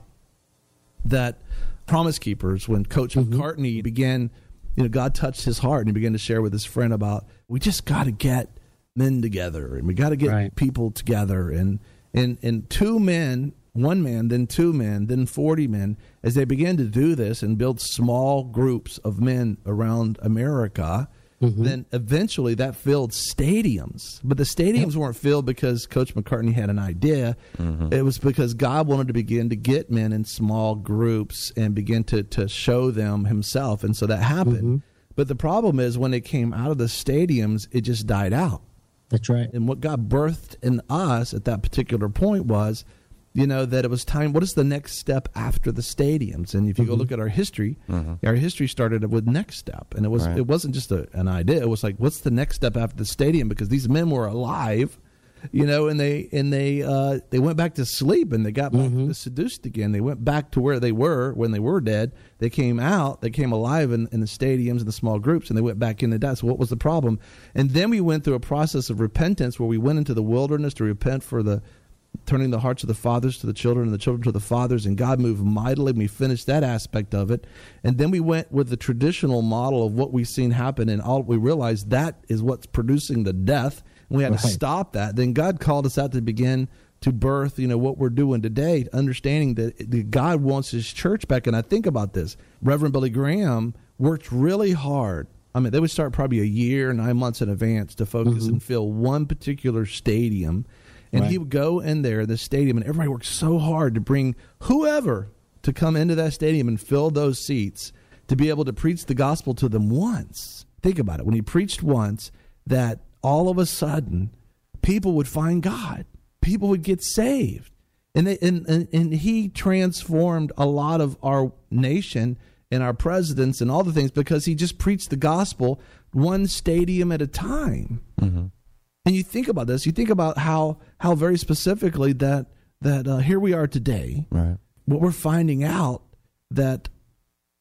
that Promise Keepers when Coach mm-hmm. McCartney began, you know, God touched his heart and he began to share with his friend about, we just got to get men together and we got to get right. people together. And, and, and two men, one man, then two men, then forty men, as they began to do this and build small groups of men around America, mm-hmm. then eventually that filled stadiums. But the stadiums yep. weren't filled because Coach McCartney had an idea. Mm-hmm. It was because God wanted to begin to get men in small groups and begin to, to show them himself. And so that happened. Mm-hmm. But the problem is when it came out of the stadiums, it just died out. That's right. And what God birthed in us at that particular point was, you know, that it was time. What is the next step after the stadiums? And if you mm-hmm. go look at our history, mm-hmm. our history started with Next Step, and it was right. it wasn't just a, an idea. It was like, what's the next step after the stadium? Because these men were alive, you know, and they and they uh, they went back to sleep and they got back mm-hmm. seduced again. They went back to where they were when they were dead. They came out, they came alive in, in the stadiums and the small groups, and they went back in the death. So what was the problem? And then we went through a process of repentance where we went into the wilderness to repent for the turning the hearts of the fathers to the children and the children to the fathers, and God moved mightily. We finished that aspect of it. And then we went with the traditional model of what we've seen happen, and all we realized that is what's producing the death, and we had right. to stop that. Then God called us out to begin to birth, you know, what we're doing today, understanding that God wants his church back. And I think about this. Reverend Billy Graham worked really hard. I mean, they would start probably a year, nine months in advance to focus mm-hmm. and fill one particular stadium. And right. he would go in there, in the stadium, and everybody worked so hard to bring whoever to come into that stadium and fill those seats to be able to preach the gospel to them once. Think about it. When he preached once, that all of a sudden people would find God. People would get saved. And, they, and, and, and he transformed a lot of our nation and our presidents and all the things because he just preached the gospel one stadium at a time. Mm-hmm. And you think about this, you think about how how very specifically that that uh, here we are today. Right. What we're finding out that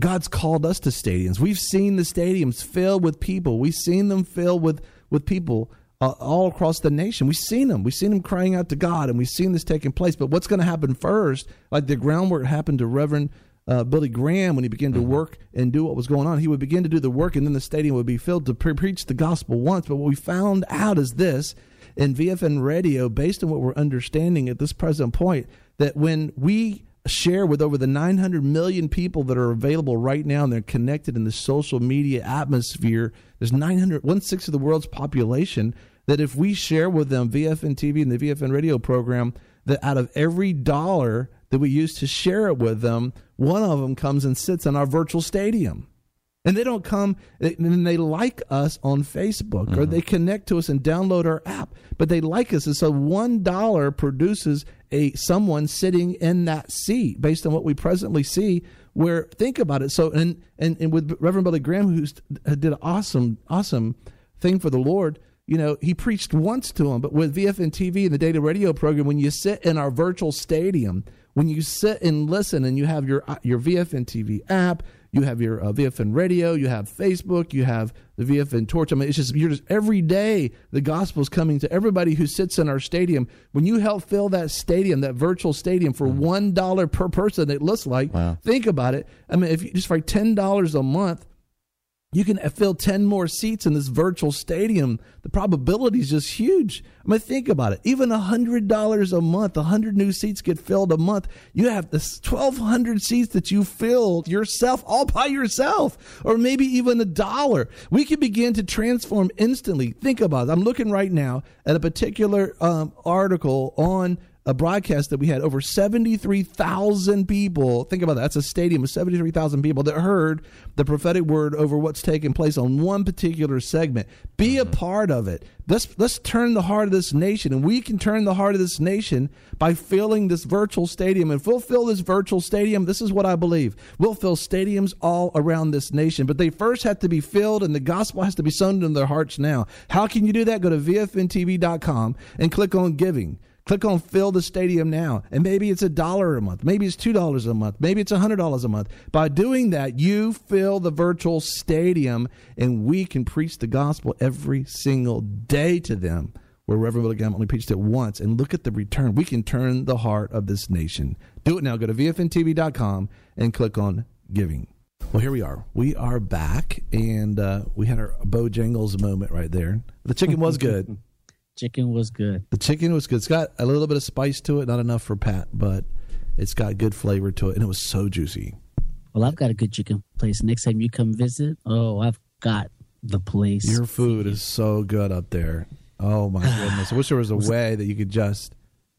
God's called us to stadiums. We've seen the stadiums filled with people. We've seen them filled with, with people uh, all across the nation. We've seen them. We've seen them crying out to God, and we've seen this taking place. But what's going to happen first, like the groundwork happened to Reverend uh, Billy Graham when he began to work and do what was going on. He would begin to do the work, and then the stadium would be filled to pre- preach the gospel once. But what we found out is this, in V F N Radio, based on what we're understanding at this present point, that when we share with over the nine hundred million people that are available right now and they're connected in the social media atmosphere, there's nine hundred, one-sixth of the world's population, that if we share with them V F N T V and the V F N radio program, that out of every dollar that we use to share it with them, one of them comes and sits in our virtual stadium. And they don't come, and they like us on Facebook, mm-hmm. or they connect to us and download our app, but they like us. And so one dollar produces a someone sitting in that seat based on what we presently see, where, think about it. So, and, and, and with Reverend Billy Graham, who did an awesome, awesome thing for the Lord, you know, he preached once to them, but with V F N T V and the data radio program, when you sit in our virtual stadium, when you sit and listen and you have your, your V F N T V app, you have your uh, V F N radio, you have Facebook, you have the V F N Torch. I mean, it's just, you're just, every day the gospel is coming to everybody who sits in our stadium. When you help fill that stadium, that virtual stadium, for one dollar per person, it looks like, wow. Think about it. I mean, if you just for ten dollars a month, you can fill ten more seats in this virtual stadium. The probability is just huge. I mean, think about it. Even one hundred dollars a month, one hundred new seats get filled a month. You have this twelve hundred seats that you filled yourself, all by yourself, or maybe even a dollar. We can begin to transform instantly. Think about it. I'm looking right now at a particular um, article on a broadcast that we had over seventy-three thousand people. Think about that. That's a stadium of seventy-three thousand people that heard the prophetic word over what's taking place on one particular segment. Be a part of it. Let's, let's turn the heart of this nation, and we can turn the heart of this nation by filling this virtual stadium. And if we'll fill this virtual stadium, this is what I believe. We'll fill stadiums all around this nation, but they first have to be filled, and the gospel has to be sown into their hearts now. How can you do that? Go to V F N T V dot com and click on giving. Click on fill the stadium now. And maybe it's a dollar a month. Maybe it's two dollars a month. Maybe it's one hundred dollars a month. By doing that, you fill the virtual stadium, and we can preach the gospel every single day to them, where Reverend Billy Graham only preached it once. And look at the return. We can turn the heart of this nation. Do it now. Go to V F N T V dot com and click on giving. Well, here we are. We are back, and uh, we had our Bojangles moment right there. The chicken was good. Chicken was good. The chicken was good. It's got a little bit of spice to it, not enough for Pat, but it's got good flavor to it, and it was so juicy. Well, I've got a good chicken place. Next time you come visit, oh, I've got the place. Your food is so good up there. Oh my goodness! I wish there was a way that you could just.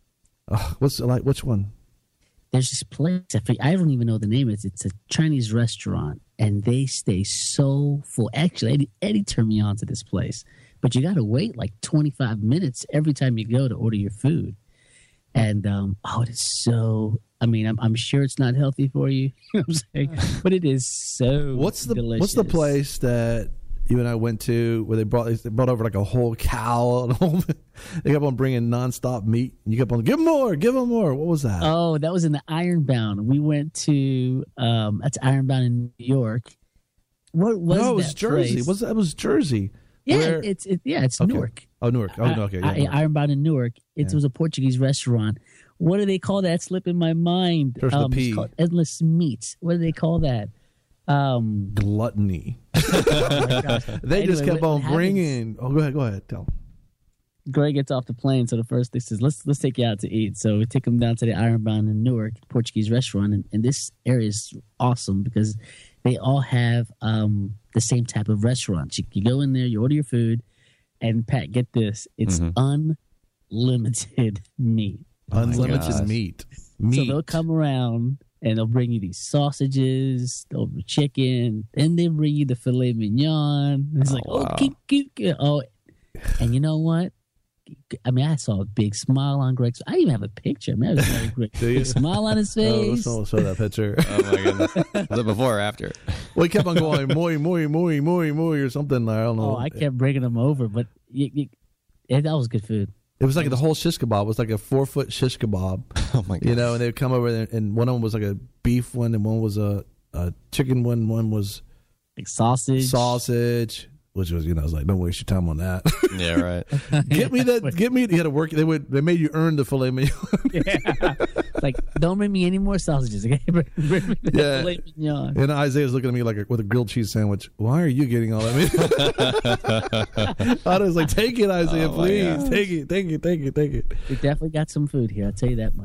Uh, what's like? Which one? There's this place. I, think, I don't even know the name. It's it's a Chinese restaurant, and they stay so full. Actually, Eddie, Eddie turned me on to this place. But you got to wait like twenty-five minutes every time you go to order your food. And, um, oh, it is so, I mean, I'm, I'm sure it's not healthy for you, you know what I'm saying? But it is so what's the delicious. What's the place that you and I went to where they brought they brought over like a whole cow? And whole, they kept on bringing nonstop meat. And you kept on, give them more, give them more. What was that? Oh, that was in the Ironbound. We went to, um, that's Ironbound in New York. What was no, it was that Jersey. place? Was that was Jersey? Yeah, Where, it's it, yeah, it's okay. Newark. Oh, Newark. Oh, I, okay. I, Yeah, I, Ironbound in Newark. It yeah. was a Portuguese restaurant. What do they call that? Slip in my mind. There's um, the P. It's called Endless Meats. What do they call that? Um, Gluttony. oh my gosh. They anyway, just kept on happens, bringing. Oh, go ahead. Go ahead. Tell them. Greg gets off the plane, so the first thing says, "Let's let's take you out to eat." So we take him down to the Ironbound in Newark, Portuguese restaurant, and, and this area is awesome because they all have um, the same type of restaurants. You, you go in there, you order your food. And Pat, get this. It's mm-hmm. unlimited meat. Unlimited meat. meat. So they'll come around and they'll bring you these sausages, they'll bring chicken, then they bring you the filet mignon. And it's oh, like, oh, wow. keep, keep, keep. Oh, and you know what? I mean, I saw a big smile on Greg's. I even have a picture. I mean, I was a big, big smile on his face. Oh, let's show that picture. Oh my goodness! Was it before or after? Well, he kept on going, muy, muy, muy, muy, muy, or something. I don't know. Oh, I kept bringing him over, but you, you, it, that was good food. It was like the whole shish kebab. It was like a four foot shish kebab. Oh my god! You know, and they'd come over, and one of them was like a beef one, and one was a uh, chicken one. One was Like sausage. sausage, which was, you know, I was like, don't waste your time on that. Yeah, right. Get me that. Get me. You had to work. They would. They made you earn the filet mignon. Yeah. Like, don't bring me any more sausages, okay? Bring, bring me that Yeah. filet mignon. And Isaiah's looking at me like a, with a grilled cheese sandwich. Why are you getting all that? I mean, I was like, take it, Isaiah, Oh, my please, gosh. take it, take it, take it, take it. We definitely got some food here. I'll tell you that much.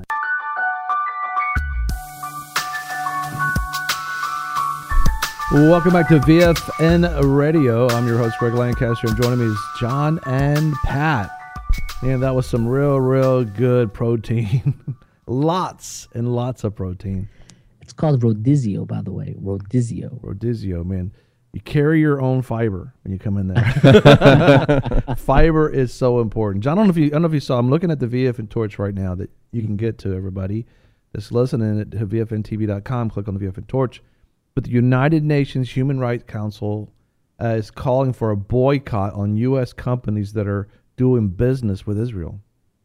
Welcome back to V F N Radio. I'm your host, Greg Lancaster, and joining me is John and Pat. Man, that was some real, real good protein. Lots and lots of protein. It's called Rodizio, by the way. Rodizio. Rodizio, man. You carry your own fiber when you come in there. Fiber is so important. John, I don't know if you, I don't know if you saw. I'm looking at the V F N torch right now that you can get to everybody that's listening at V F N T V dot com. Click on the V F N torch. But the United Nations Human Rights Council uh, is calling for a boycott on U S companies that are doing business with Israel.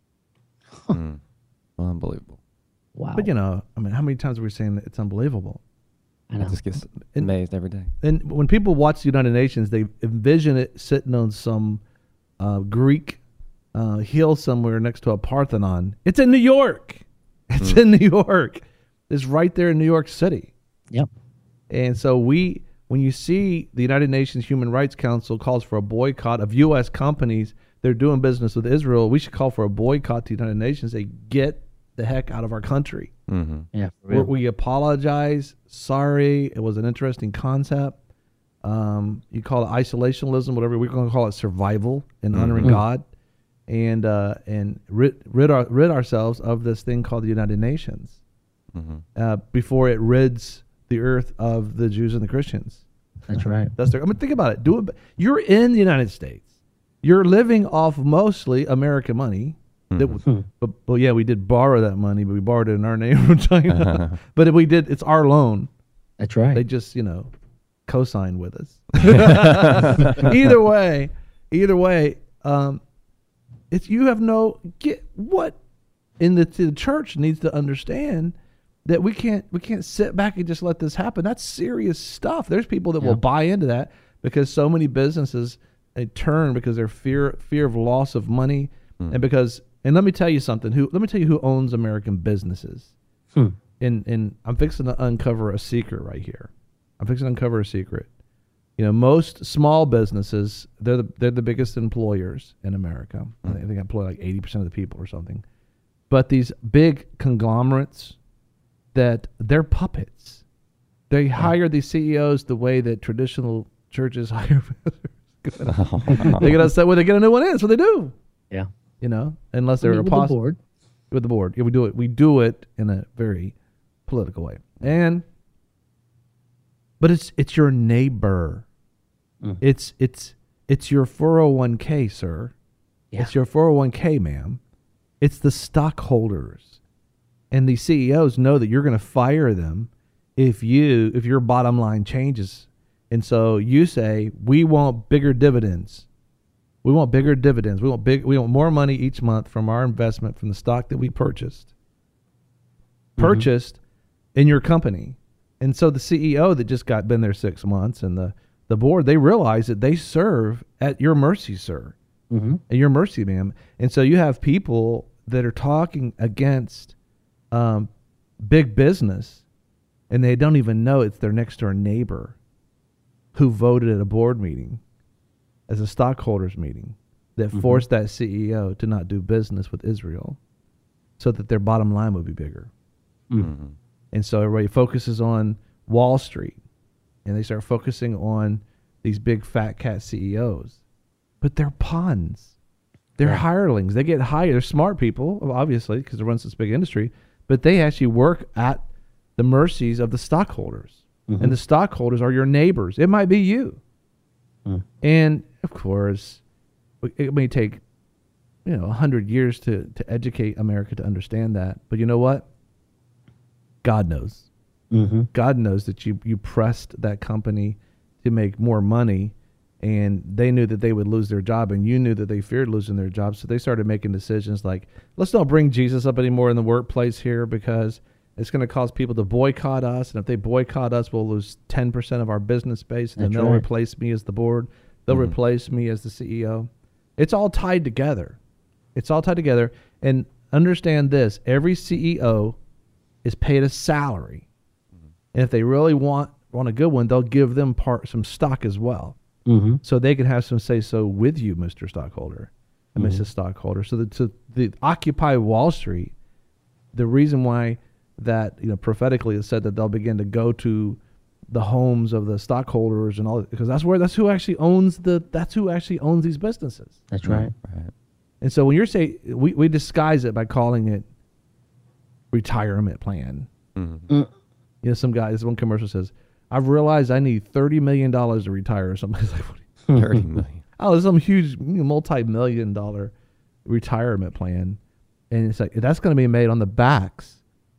Mm. Unbelievable. Wow. But, you know, I mean, how many times are we saying that it's unbelievable? I I know. just get And- amazed every day. And when people watch the United Nations, they envision it sitting on some uh, Greek uh, hill somewhere next to a Parthenon. It's in New York. It's Mm. in New York. It's right there in New York City. Yep. And so we, when you see the United Nations Human Rights Council calls for a boycott of U S companies that are doing business with Israel, we should call for a boycott to the United Nations. Say, get the heck out of our country. Mm-hmm. Yeah. For We, real. we apologize. Sorry. It was an interesting concept. Um, you call it isolationism, whatever. We're going to call it survival and honoring Mhm. God, and uh, and rid rid, our, rid ourselves of this thing called the United Nations Mm-hmm. uh, before it rids the earth of the Jews and the Christians. That's right. That's their. I mean, think about it. Do it. You're in the United States. You're living off mostly American money. That, Mm-hmm. but, but yeah, we did borrow that money, but we borrowed it in our name from China. But if we did, it's our loan. That's right. They just, you know, co-sign with us. either way, either way, um, it's you have no get what in the, the church needs to understand that we can't we can't sit back and just let this happen. That's serious stuff. There's people that Yeah. will buy into that because so many businesses they turn because they're fear fear of loss of money Mm. and because and let me tell you something. Who let me tell you who owns American businesses. Hmm. And and I'm fixing to uncover a secret right here. I'm fixing to uncover a secret. You know, most small businesses, they're the they're the biggest employers in America. I think I think they employ like eighty percent of the people or something. But these big conglomerates, that they're puppets. They hire these C E Os the way that traditional churches hire pastors. They get upset when they get a new one in. That's what they do. Yeah. You know, unless I they're mean, a with the apostle board. with the board. Yeah, we do it. We do it in a very political way. And but it's it's your neighbor. Mm. It's it's it's your four oh one k, sir. Yeah. It's your four oh one k, ma'am. It's the stockholders. And the C E Os know that you're going to fire them if you if your bottom line changes. And so you say, "We want bigger dividends. We want bigger dividends. We want big. We want more money each month from our investment from the stock that we purchased, purchased in your company." And so the C E O that just got been there six months and the the board, they realize that they serve at your mercy, sir, Mm-hmm. at your mercy, ma'am. And so you have people that are talking against um, big business, and they don't even know it's their next door neighbor who voted at a board meeting as a stockholders meeting that Mhm. forced that C E O to not do business with Israel so that their bottom line would be bigger. Mm-hmm. And so everybody focuses on Wall Street and they start focusing on these big fat cat C E Os. But they're pawns. They're Yeah. hirelings. They get hired. They're smart people, obviously, because they run this big industry, but they actually work at the mercies of the stockholders. Mhm. And the stockholders are your neighbors. It might be you. Mm. And of course, it may take, you know, a hundred years to, to educate America to understand that. But you know what? God knows. Mm-hmm. God knows that you, you pressed that company to make more money, and they knew that they would lose their job, and you knew that they feared losing their job. So they started making decisions like, let's not bring Jesus up anymore in the workplace here because It's going to cause people to boycott us, and if they boycott us, we'll lose ten percent of our business base, and then That's they'll right. replace me as the board. They'll Mhm. replace me as the C E O. It's all tied together. It's all tied together. And understand this, every C E O is paid a salary. And if they really want, want a good one, they'll give them part some stock as well. Mm-hmm. So they can have some say-so with you, Mister Stockholder and Mhm. Missus Stockholder. So the, so the Occupy Wall Street, the reason why that, you know, prophetically it said that they'll begin to go to the homes of the stockholders and all, because that's where, that's who actually owns the, that's who actually owns these businesses. That's right. Right. And so when you're saying, we, we disguise it by calling it retirement plan. Mm-hmm. Mm. You know, some guy, this one commercial says, I've realized I need thirty million dollars to retire or something. It's like, what do you- Thirty million. oh, there's some huge you know, multi-million dollar retirement plan. And it's like, that's going to be made on the backs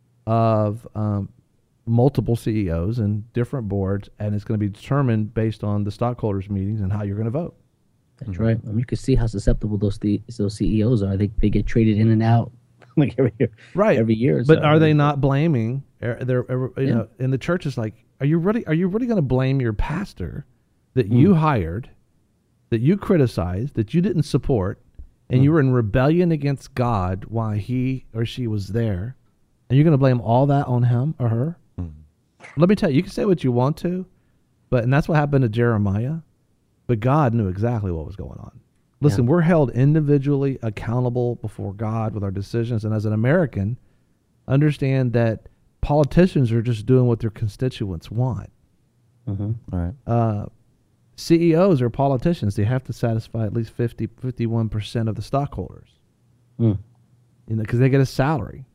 of um, multiple C E Os and different boards. And it's going to be determined based on the stockholders meetings and how you're going to vote. That's Mm-hmm. right. I mean, you can see how susceptible those the, those C E Os are. They they get traded in and out like every year. Right. Every year. But so. are they not blaming? Are they're, you Yeah. know, and the church is like, are you really? Are you really going to blame your pastor that you hired, that you criticized, that you didn't support, and you were in rebellion against God while he or she was there, and you're going to blame all that on him or her? Mm-hmm. Let me tell you, you can say what you want to, but and that's what happened to Jeremiah. But God knew exactly what was going on. Listen, Yeah. we're held individually accountable before God with our decisions. And as an American, understand that politicians are just doing what their constituents want. Mm-hmm. Right. Uh, C E Os are politicians. They have to satisfy at least fifty, fifty-one percent of the stockholders, Mm. you know, because they get a salary.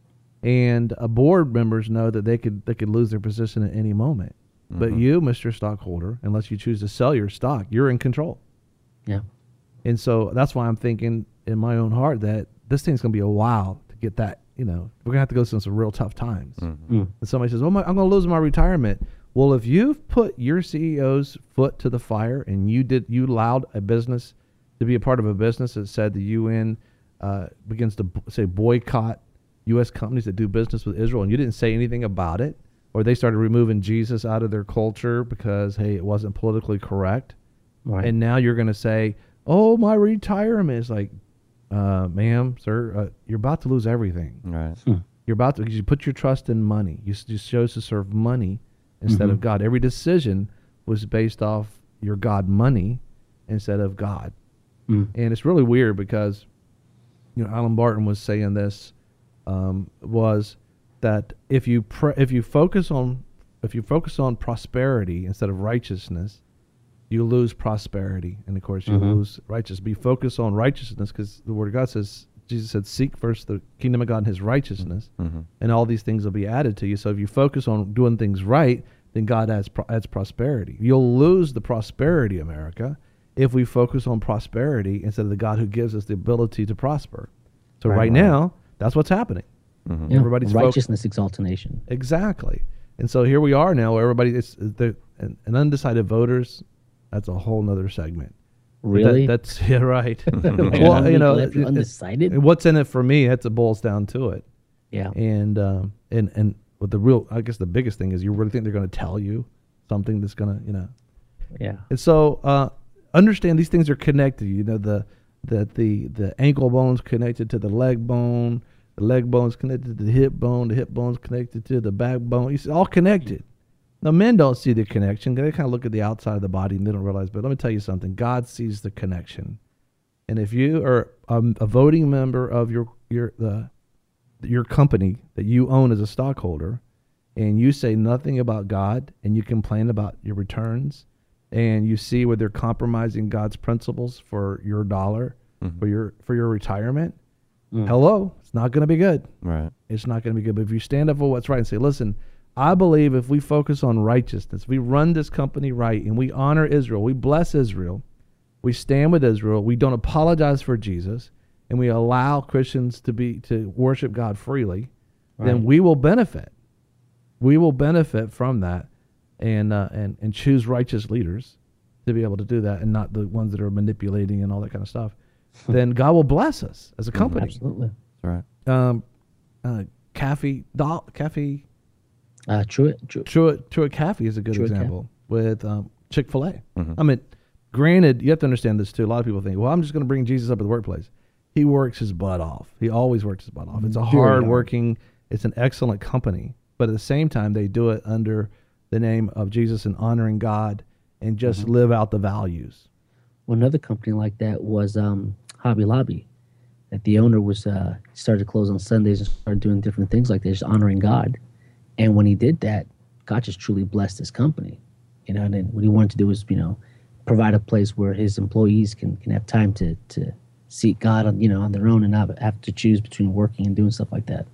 And uh, board members know that they could they could lose their position at any moment. But Mhm. you, Mister Stockholder, unless you choose to sell your stock, you're in control. Yeah. And so that's why I'm thinking in my own heart that this thing's going to be a while to get that, you know, we're going to have to go through some real tough times. Mhm. Mm. And somebody says, oh, my, I'm going to lose my retirement. Well, if you've put your C E O's foot to the fire and you did, you allowed a business to be a part of a business that said the U N uh, begins to b- say boycott U S companies that do business with Israel, and you didn't say anything about it, or they started removing Jesus out of their culture because, hey, it wasn't politically correct. Right. And now you're going to say, oh, my retirement is like, uh, ma'am, sir, uh, you're about to lose everything. Right. You're about to, because you put your trust in money. You s- you chose to serve money instead of Mhm. God. Every decision was based off your God money instead of God. Mm. And it's really weird because, you know, Alan Barton was saying this, um, was that if you pr- if you focus on if you focus on prosperity instead of righteousness, you lose prosperity, and of course you Mhm. lose righteousness. Be focused on righteousness, because the Word of God says, Jesus said, "Seek first the kingdom of God and His righteousness, Mm-hmm. and all these things will be added to you." So if you focus on doing things right, then God adds pro- adds prosperity. You'll lose the prosperity, America, if we focus on prosperity instead of the God who gives us the ability to prosper. So right, Right. now, that's what's happening. Mm-hmm. Yeah. Everybody's fo- righteousness exalts a nation. Exactly. And so here we are now, where everybody is the and, and undecided voters. That's a whole nother segment. But that- Really? that's yeah, right. Like well, one you week know, left, you're it- it- undecided. what's in it for me? That's what boils down to it. Yeah. And um, and and what the real, I guess, the biggest thing is, you really think they're going to tell you something that's going to, you know. Yeah. And so uh, understand these things are connected. You know, the the the the ankle bone's connected to the leg bone. The leg bone's connected to the hip bone. The hip bone's connected to the backbone. It's all connected. Now, men don't see the connection. They kind of look at the outside of the body and they don't realize. But let me tell you something. God sees the connection. And if you are a, a voting member of your your the your company that you own as a stockholder, and you say nothing about God, and you complain about your returns, and you see where they're compromising God's principles for your dollar, Mhm. for your for your retirement, Mm. hello, it's not going to be good. Right. It's not going to be good. But if you stand up for what's right and say, listen, I believe if we focus on righteousness, we run this company right, and we honor Israel, we bless Israel, we stand with Israel, we don't apologize for Jesus, and we allow Christians to be to worship God freely, then Right. we will benefit. We will benefit from that, and uh, and and choose righteous leaders to be able to do that, and not the ones that are manipulating and all that kind of stuff. Then God will bless us as a company. Absolutely. That's right. Um, uh, Cafe, Doll, Cafe, Uh, Truett, Truett. Truett, Truett Cafe is a good Truett example with um, Chick-fil-A. Mhm. I mean, granted, you have to understand this too. A lot of people think, well, I'm just going to bring Jesus up at the workplace. He works his butt off. He always works his butt off. It's a Very hard hard. working, it's an excellent company. But at the same time, they do it under the name of Jesus and honoring God and just Mm-hmm. live out the values. Well, another company like that was um, Hobby Lobby. That the owner was uh, started to close on Sundays and started doing different things like that, just honoring God. And when he did that, God just truly blessed his company. You know, and then what he wanted to do was, you know, provide a place where his employees can, can have time to, to seek God on, you know, on their own and not have to choose between working and doing stuff like that.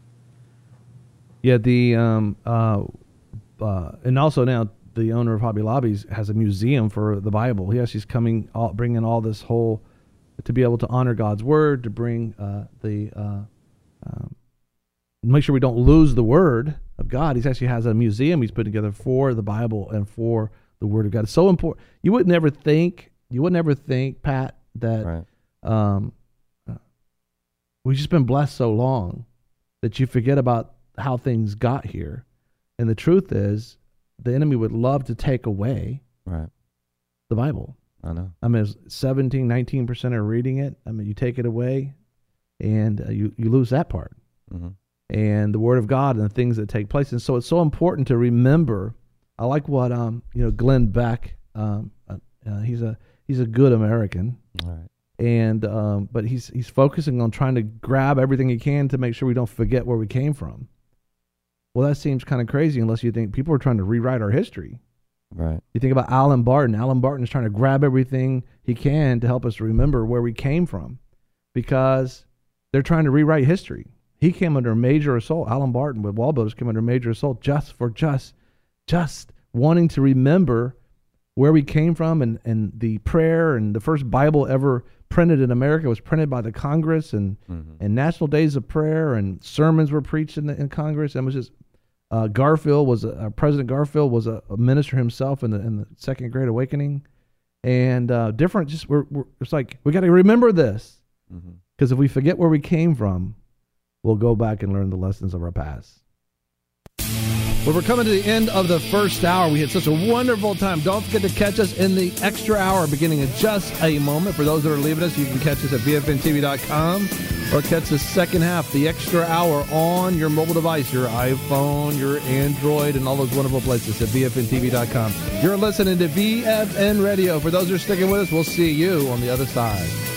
Yeah, the um uh, uh and also now the owner of Hobby Lobbies has a museum for the Bible. Yes, he's coming, all, bringing all this whole to be able to honor God's word, to bring uh, the uh, um, make sure we don't lose the word of God. He actually has a museum he's put together for the Bible and for the word of God. It's so important. You would never think, you would never think, Pat, that Right. um, uh, we've just been blessed so long that you forget about how things got here. And the truth is, the enemy would love to take away Right. the Bible. I know. I mean, it's seventeen, nineteen percent are reading it. I mean, you take it away and uh, you, you lose that part. Mm-hmm. And the Word of God and the things that take place. And so it's so important to remember. I like what, um, you know, Glenn Beck, um, uh, uh, he's a he's a good American. All right. And um, but he's he's focusing on trying to grab everything he can to make sure we don't forget where we came from. Well, that seems kind of crazy unless you think people are trying to rewrite our history. Right. You think about Alan Barton. Alan Barton is trying to grab everything he can to help us remember where we came from, because they're trying to rewrite history. He came under major assault. Alan Barton with Wall Builders came under major assault just for just just wanting to remember where we came from, and, and the prayer and the first Bible ever printed in America was printed by the Congress, and Mm-hmm. and national days of prayer and sermons were preached in the, in Congress. And it was just uh, Garfield was a, uh, President Garfield was a, a minister himself in the in the Second Great Awakening, and uh, different. Just we're, we're it's like we got to remember this, Mm-hmm. because if we forget where we came from, we'll go back and learn the lessons of our past. Well, we're coming to the end of the first hour. We had such a wonderful time. Don't forget to catch us in the extra hour beginning in just a moment. For those that are leaving us, you can catch us at V F N T V dot com or catch the second half, the extra hour, on your mobile device, your iPhone, your Android, and all those wonderful places at V F N T V dot com. You're listening to V F N Radio. For those who are sticking with us, we'll see you on the other side.